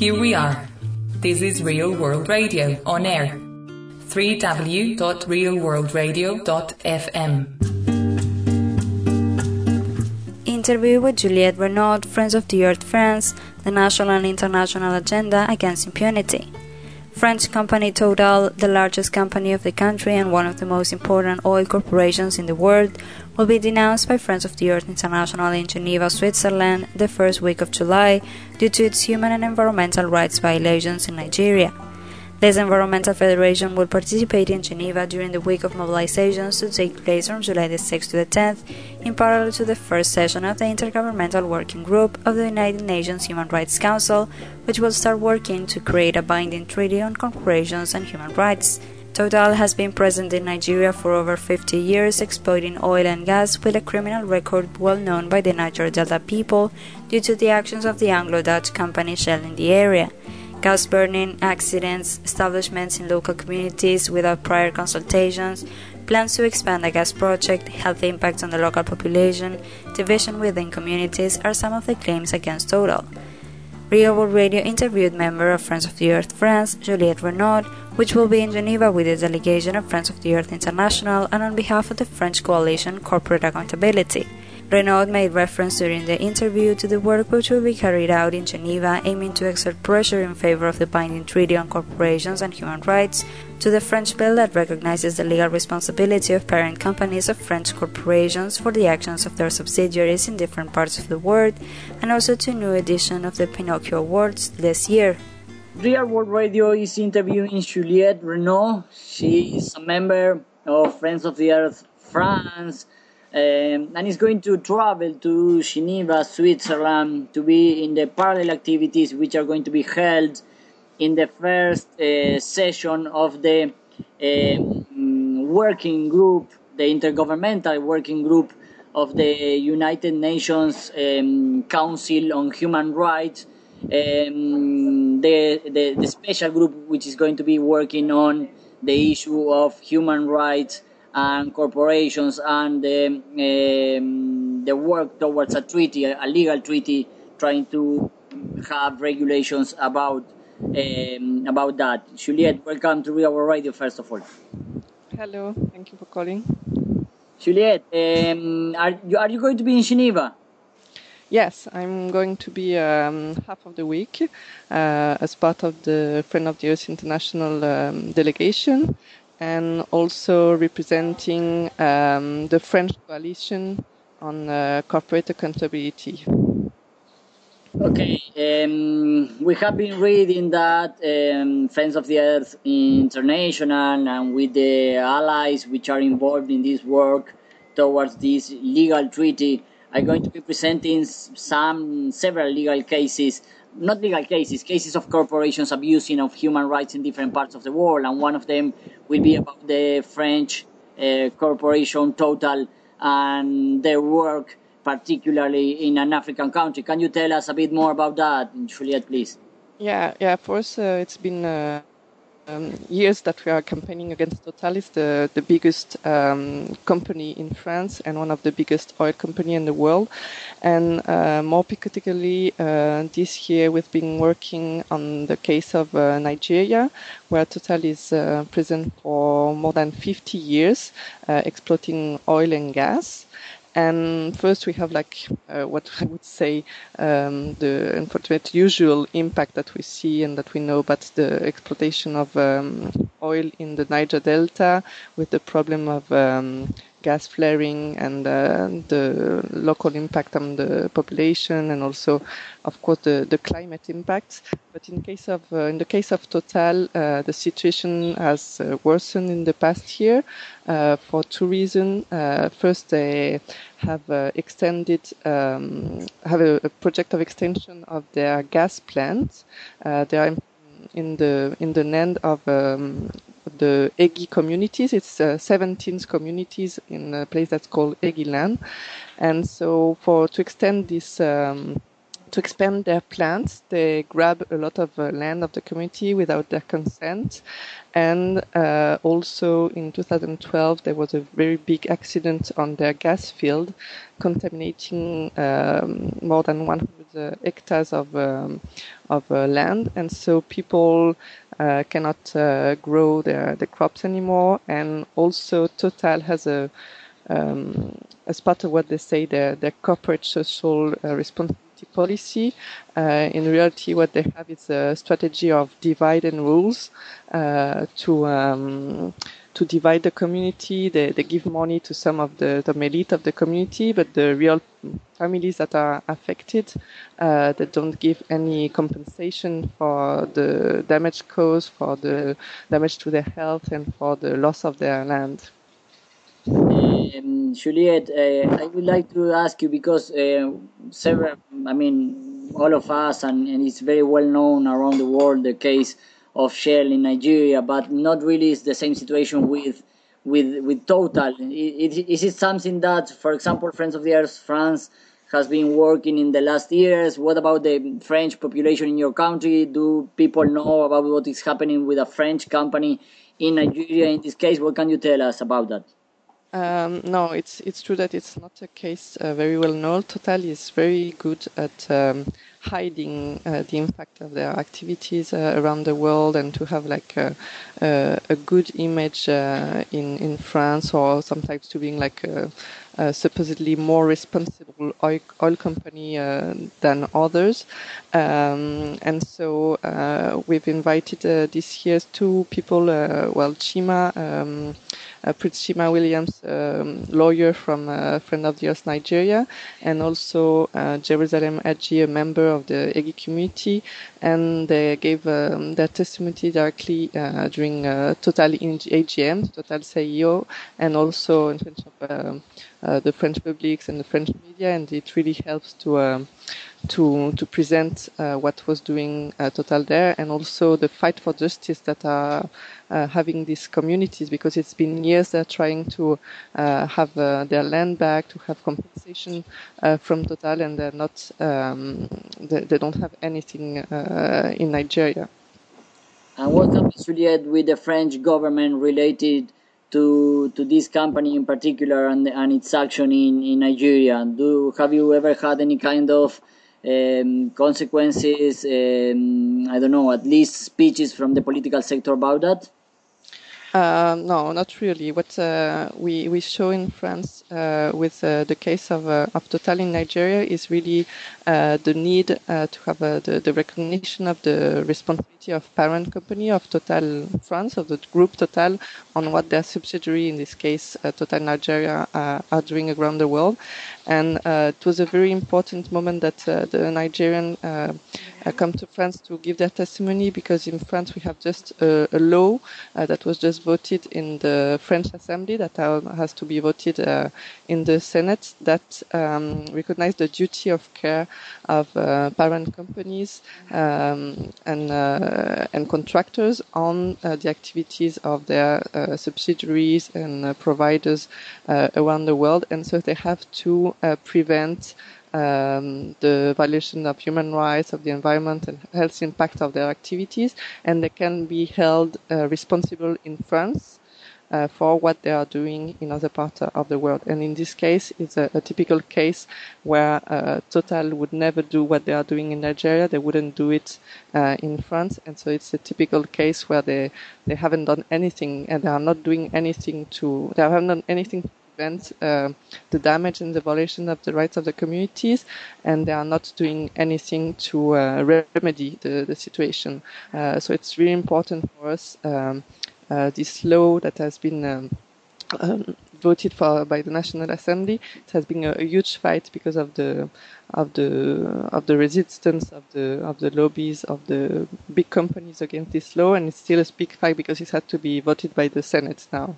here we are. This is Real World Radio on air. www.realworldradio.fm. Interview with Juliette Renaud, Friends of the Earth France, the national and international agenda against impunity. French company Total, the largest company of the country and one of the most important oil corporations in the world, will be denounced by Friends of the Earth International in Geneva, Switzerland, the first week of July due to its human and environmental rights violations in Nigeria. This environmental federation will participate in Geneva during the week of mobilizations to take place from July the 6th to the 10th, in parallel to the first session of the Intergovernmental Working Group of the United Nations Human Rights Council, which will start working to create a binding treaty on corporations and human rights. Total has been present in Nigeria for over 50 years, exploiting oil and gas with a criminal record well known by the Niger Delta people due to the actions of the Anglo-Dutch company Shell in the area. Gas burning, accidents, establishments in local communities without prior consultations, plans to expand a gas project, health impacts on the local population, division within communities are some of the claims against Total. Real World Radio interviewed member of Friends of the Earth France, Juliette Renaud, which will be in Geneva with the delegation of Friends of the Earth International and on behalf of the French coalition Corporate Accountability. Renaud made reference during the interview to the work which will be carried out in Geneva aiming to exert pressure in favor of the binding treaty on corporations and human rights, to the French bill that recognizes the legal responsibility of parent companies of French corporations for the actions of their subsidiaries in different parts of the world, and also to a new edition of the Pinocchio Awards this year. Real World Radio is interviewing Juliette Renaud. She is a member of Friends of the Earth France, and is going to travel to Geneva, Switzerland, to be in the parallel activities which are going to be held in the first session of the working group, the intergovernmental working group of the United Nations Council on Human Rights, the special group which is going to be working on the issue of human rights and corporations and the work towards a treaty, a legal treaty, trying to have regulations about that. Juliette, welcome to Real World Radio, first of all. Hello, thank you for calling. Juliette, are you going to be in Geneva? Yes, I'm going to be half of the week as part of the Friend of the Earth International delegation, and also representing the French coalition on corporate accountability. Okay, we have been reading that Friends of the Earth International and with the allies which are involved in this work towards this legal treaty are going to be presenting several legal cases, not legal cases, cases of corporations abusing of human rights in different parts of the world, and one of them will be about the French corporation Total and their work, particularly in an African country. Can you tell us a bit more about that, Juliette, please? Yeah. For us, it's been years that we are campaigning against Total. It's the biggest company in France and one of the biggest oil company in the world. And more particularly, this year we've been working on the case of Nigeria, where Total is present for more than 50 years, exploiting oil and gas. And first we have what I would say the unfortunate usual impact that we see and that we know about the exploitation of oil in the Niger Delta, with the problem of gas flaring and the local impact on the population, and also, of course, the climate impacts. But in the case of Total, the situation has worsened in the past year for two reasons. First, they have extended, have a project of extension of their gas plant. They are in the land of the Egi communities. It's 17 communities in a place that's called Egi land. And so to extend this to expand their plants. They grab a lot of land of the community without their consent. And also in 2012, there was a very big accident on their gas field, contaminating more than 100 hectares of land. And so people cannot grow the crops anymore. And also Total has as part of what they say, their corporate social responsibility policy. In reality, what they have is a strategy of divide and rules to divide the community. They give money to some of the elite of the community, but the real families that are affected, they don't give any compensation for the damage caused, for the damage to their health, and for the loss of their land. Juliette, I would like to ask you because all of us, and it's very well known around the world, the case of Shell in Nigeria, but not really is the same situation with Total. Is it something that, for example, Friends of the Earth France has been working in the last years? What about the French population in your country? Do people know about what is happening with a French company in Nigeria in this case? What can you tell us about that? No, it's true that it's not a case very well known. Total is very good at hiding the impact of their activities around the world, and to have like a good image in France, or sometimes to being like a supposedly more responsible oil company than others. And so we've invited this year two people, Chima, Prince Chima Williams, lawyer from Friend of the Earth Nigeria, and also Jerusalem Aji, a member of the EGI community, and they gave their testimony directly during Total AGM, Total CEO, and also in front of the French publics and the French media, and it really helps to present what was doing Total there, and also the fight for justice that are having these communities, because it's been years they're trying to have their land back, to have compensation from Total, and they're not, they don't have anything in Nigeria. And what happens, Juliette, with the French government related to this company in particular and its action in Nigeria? Have you ever had any kind of consequences, I don't know, at least speeches from the political sector about that? No, not really. What we show in France with the case of Total in Nigeria is really the need to have the recognition of the responsibility of parent company of Total France, of the group Total, on what their subsidiary, in this case Total Nigeria, are doing around the world. And it was a very important moment that the Nigerian come to France to give their testimony, because in France we have just a law that was just voted in the French Assembly, that has to be voted in the Senate, that recognize the duty of care of parent companies and contractors on the activities of their subsidiaries and providers around the world. And so they have to prevent the violation of human rights, of the environment and health impact of their activities, and they can be held responsible in France for what they are doing in other parts of the world. And in this case, it's a typical case where Total would never do what they are doing in Nigeria. They wouldn't do it in France. And so it's a typical case where they haven't done anything, and they are not doing anything to prevent the damage and the violation of the rights of the communities, and they are not doing anything to remedy the situation. So it's really important for us, this law that has been voted for by the National Assembly. It has been a huge fight because of the resistance of the lobbies of the big companies against this law, and it's still a big fight because it had to be voted by the Senate now.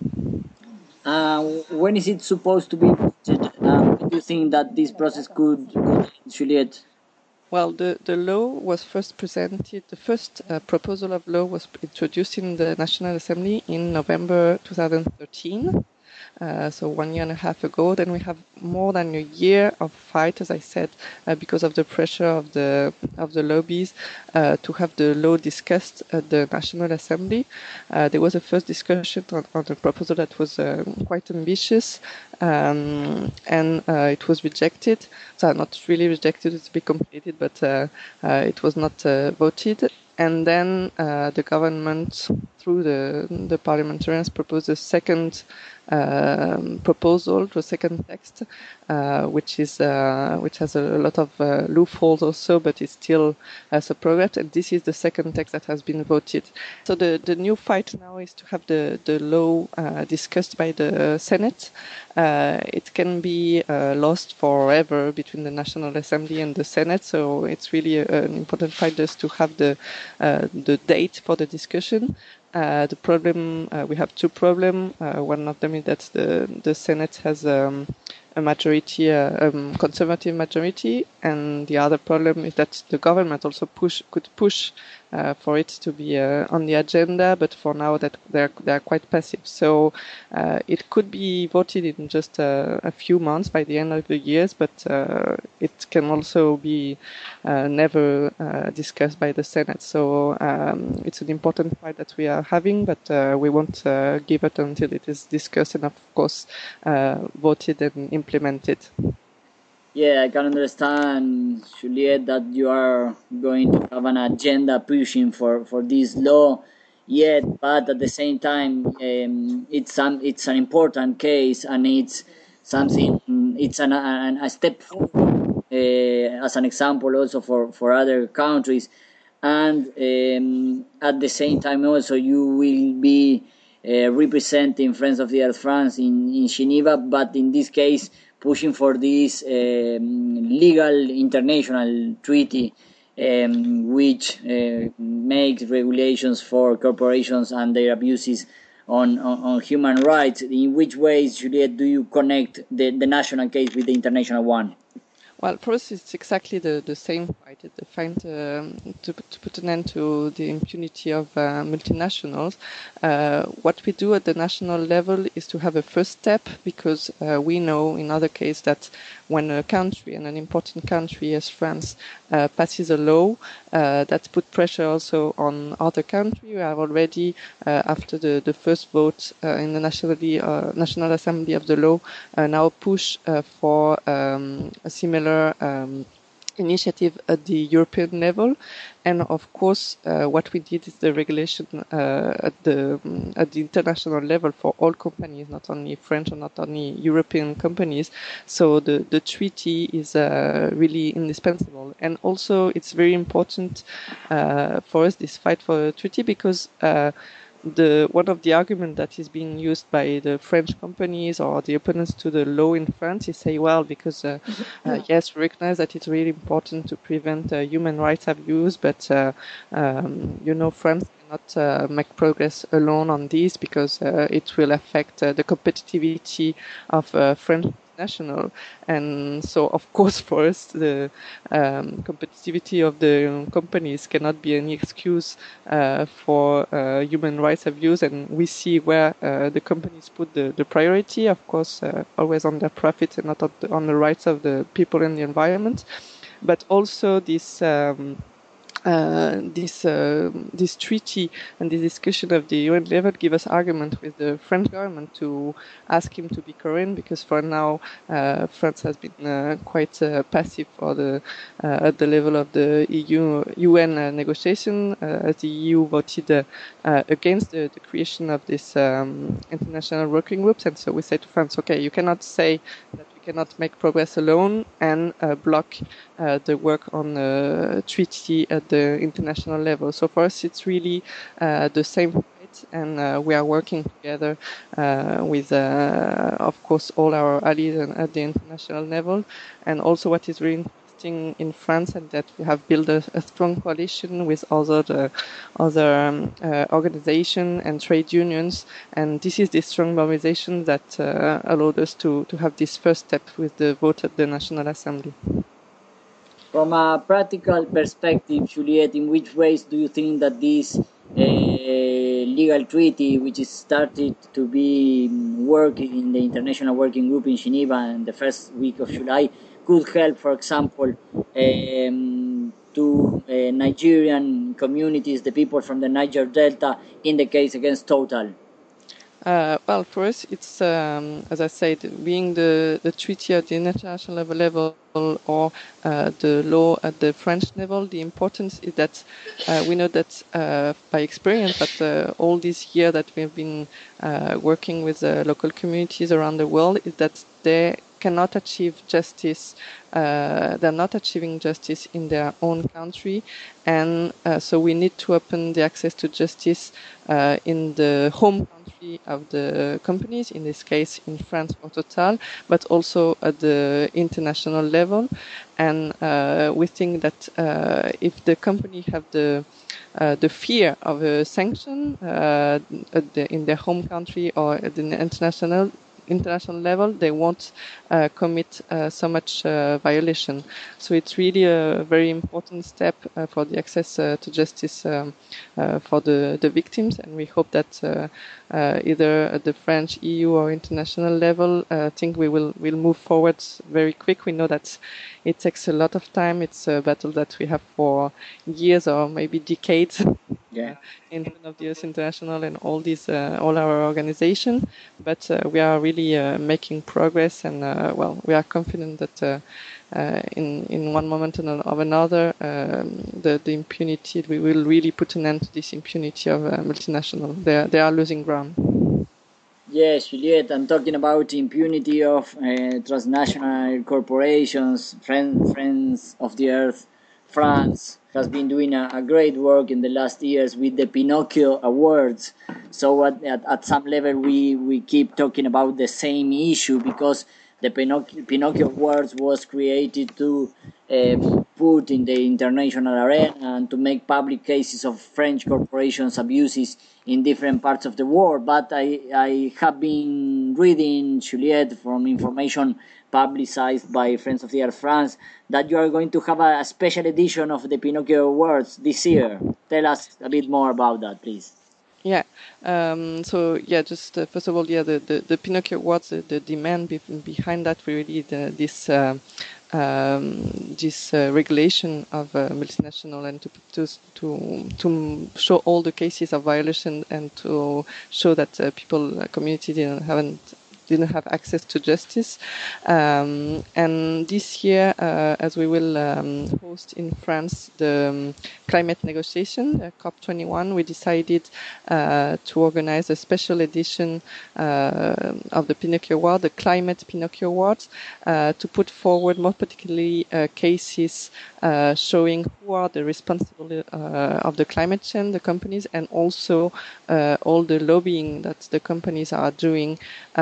When is it supposed to be voted? Do you think that this process could Juliette? Well, the law was first presented, the first proposal of law was introduced in the National Assembly in November 2013. so 1 year and a half ago. Then we have more than a year of fight, as I said, because of the pressure of the lobbies to have the law discussed at the National Assembly. There was a first discussion on a proposal that was quite ambitious, and it was rejected. So not really rejected, it's a bit complicated, but it was not voted. And then the government, through the parliamentarians, proposed a second proposal, to a second text, which has a lot of loopholes also, but it still has a progress. And this is the second text that has been voted. So the new fight now is to have the law discussed by the Senate. It can be lost forever between the National Assembly and the Senate. So it's really an important fight just to have the date for the discussion. The problem, we have two problems. One of them is that the Senate has a majority, conservative majority, and the other problem is that the government also could push for it to be on the agenda, but for now that they're quite passive. So it could be voted in just a few months by the end of the years, but it can also be never discussed by the Senate. So it's an important fight that we are having, but we won't give it until it is discussed and, of course, voted and implemented. Yeah, I can understand, Juliette, that you are going to have an agenda pushing for this law yet, but at the same time, it's an important case, and it's something, it's a step forward as an example also for other countries, and at the same time also you will be representing Friends of the Earth France in Geneva, but in this case pushing for this legal international treaty which makes regulations for corporations and their abuses on human rights. In which ways, Juliette, do you connect the national case with the international one? Well, for us, it's exactly the same fight. It's the fight to put an end to the impunity of multinationals. What we do at the national level is to have a first step, because we know in other cases that when a country, and an important country as France, passes a law that put pressure also on other countries. We have already, after the first vote in the National Assembly of the law, now push for a similar initiative at the European level. And of course, what we did is the regulation at the international level for all companies, not only French or not only European companies. So the treaty is really indispensable. And also, it's very important for us, this fight for the treaty, because one of the arguments that is being used by the French companies or the opponents to the law in France is say, well, because yes, we recognize that it's really important to prevent human rights abuse, but France cannot make progress alone on this, because it will affect the competitivity of French national. And so, of course, for us, the competitivity of the companies cannot be any excuse for human rights abuse. And we see where the companies put the priority, of course, always on their profit and not on the rights of the people and the environment. But also this treaty and the discussion of the UN level give us argument with the French government to ask him to be coherent, because for now France has been quite passive for at the level of the UN negotiation. As the EU voted against the creation of this international working groups, and so we say to France, okay, you cannot say that cannot make progress alone and block the work on the treaty at the international level. So for us, it's really the same fight, and we are working together with, of course, all our allies at the international level. And also what is really interesting in France, and that we have built a strong coalition with other organizations and trade unions, and this is the strong mobilization that allowed us to have this first step with the vote at the National Assembly. From a practical perspective, Juliette, in which ways do you think that this legal treaty, which is started to be working in the International Working Group in Geneva in the first week of July, could help, for example, to Nigerian communities, the people from the Niger Delta, in the case against Total? Well, for us, it's, as I said, being the treaty at the international level or the law at the French level, the importance is that we know that by experience that all this year that we've been working with local communities around the world is that they cannot achieve justice. They're not achieving justice in their own country, and so we need to open the access to justice in the home country of the companies, in this case in France for Total, but also at the international level. And we think that if the company have the fear of a sanction in their home country or at the international level, they won't commit so much violation. So it's really a very important step for the access to justice for the victims, and we hope that either at the French, EU or international level, I think we'll move forward very quick. We know that it takes a lot of time. It's a battle that we have for years or maybe decades. Yeah. In front of the US International and all our organization, but we are really making progress, and we are confident that in one moment or another, the impunity, we will really put an end to this impunity of multinational. They are losing ground. Yes, Juliette, I'm talking about impunity of transnational corporations. Friends of the Earth France has been doing a great work in the last years with the Pinocchio Awards. So at some level we keep talking about the same issue, because the Pinocchio Awards was created to put in the international arena and to make public cases of French corporations' abuses in different parts of the world. But I have been reading, Juliette, from information publicized by Friends of the Earth France, that you are going to have a special edition of the Pinocchio Awards this year. Tell us a bit more about that, please. Yeah. Just first of all, the Pinocchio Awards, the demand behind that, really this regulation of multinational, and to show all the cases of violation and to show that community didn't have access to justice. And this year, as we will host in France the climate negotiation, COP21, we decided to organize a special edition of the Pinocchio Award, the Climate Pinocchio Awards, to put forward more particularly cases showing who are the responsible of the climate change, the companies, and also all the lobbying that the companies are doing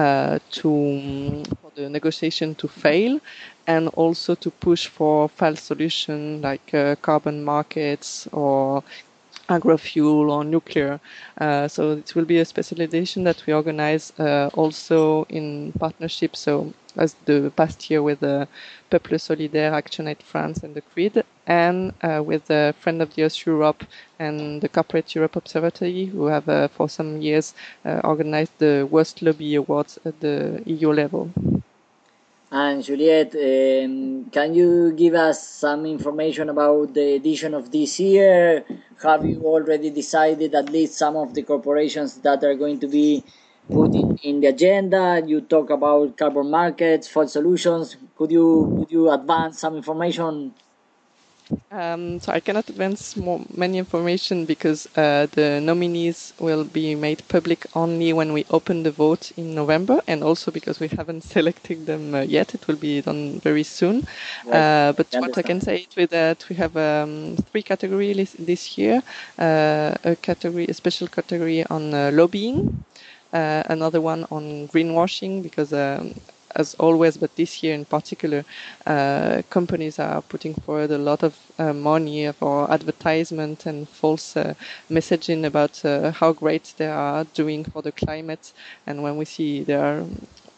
for the negotiation to fail, and also to push for false solutions like carbon markets or agrofuel or nuclear. So it will be a specialization that we organize also in partnership. So as the past year with the Peuple Solidaire, Action Aid France and the CRID, and with the Friend of the Earth Europe and the Corporate Europe Observatory, who have for some years organized the Worst Lobby Awards at the EU level. And Juliette, can you give us some information about the edition of this year? Have you already decided at least some of the corporations that are going to be put in the agenda? You talk about carbon markets, false solutions. Could you advance some information? So I cannot advance many information because the nominees will be made public only when we open the vote in November, and also because we haven't selected them yet. It will be done very soon. Right. But what I can say is that we have 3 categories this year. A special category on lobbying, another one on greenwashing, because as always, but this year in particular, companies are putting forward a lot of money for advertisement and false messaging about how great they are doing for the climate. And when we see they are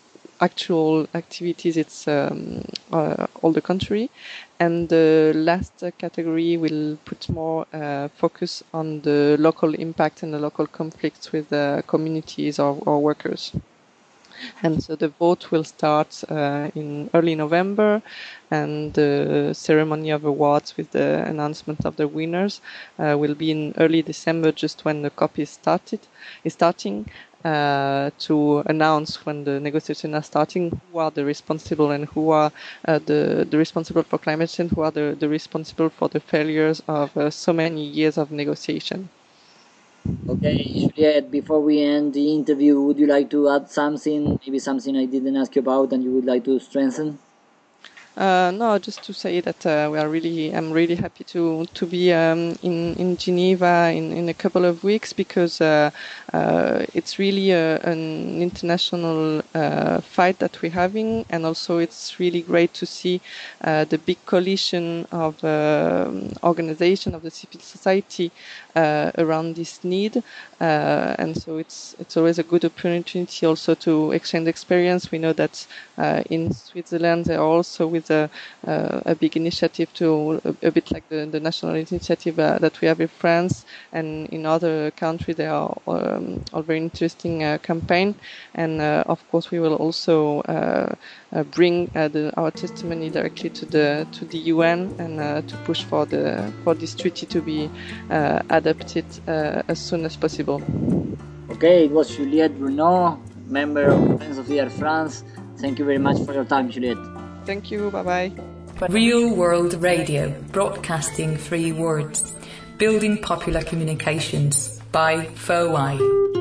actual activities, it's all the country. And the last category will put more focus on the local impact and the local conflicts with communities or workers. And so the vote will start in early November, and the ceremony of awards with the announcement of the winners will be in early December, just when the COP is starting, to announce when the negotiations are starting who are the responsible and who are the responsible for climate change, who are the responsible for the failures of so many years of negotiation. Okay, Juliette, before we end the interview, would you like to add something, maybe something I didn't ask you about and you would like to strengthen? No, just to say that I'm really happy to be in Geneva in a couple of weeks, because it's really an international fight that we're having, and also it's really great to see the big coalition of organization of the civil society around this need, and so it's always a good opportunity also to exchange experience. We know that in Switzerland they are also with a big initiative to a bit like the national initiative that we have in France, and in other countries there are all very interesting campaign, and of course we will also bring our testimony directly to the UN, and to push for this treaty to be adopted as soon as possible. Okay, it was Juliette Bruno, member of Friends of the Earth France. Thank you very much for your time, Juliette. Thank you, bye-bye. Real World Radio, broadcasting 3 words, building popular communications by FOI.